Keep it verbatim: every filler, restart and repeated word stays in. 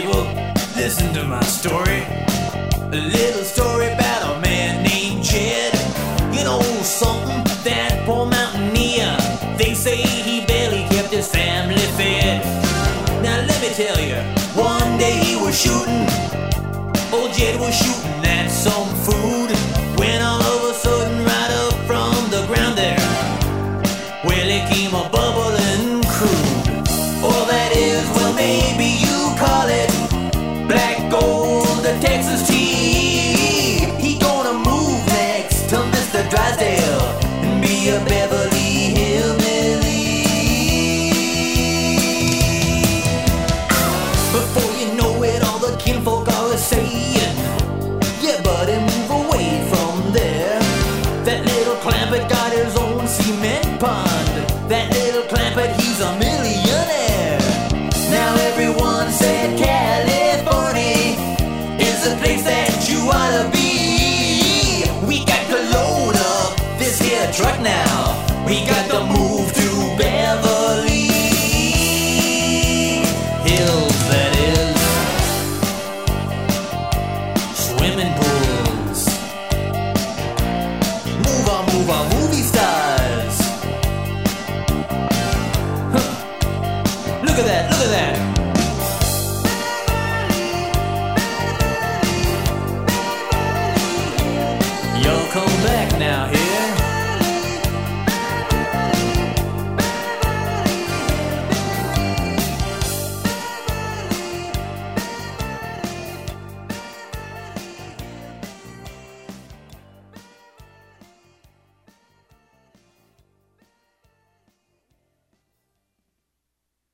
well, listen to my story. A little story about a man named Jed. You know something, that poor mountaineer, they say he barely kept his family fed. Now let me tell you, one day he was shooting, old Jed was shooting at some food, when all of a sudden right up from the ground there, well, it came a bubbling crude. All that is, well, maybe you call it black gold, the Texas tea. He gonna move next to Mister Drysdale and be a Beverly Hillbilly. Before you know it, all the kinfolk are saying, yeah, buddy, move away from there. That little Clampett got his own cement pond. That little Clampett, he's a millionaire. Now everyone said California is the place that you ought to be. We got to load up this here truck now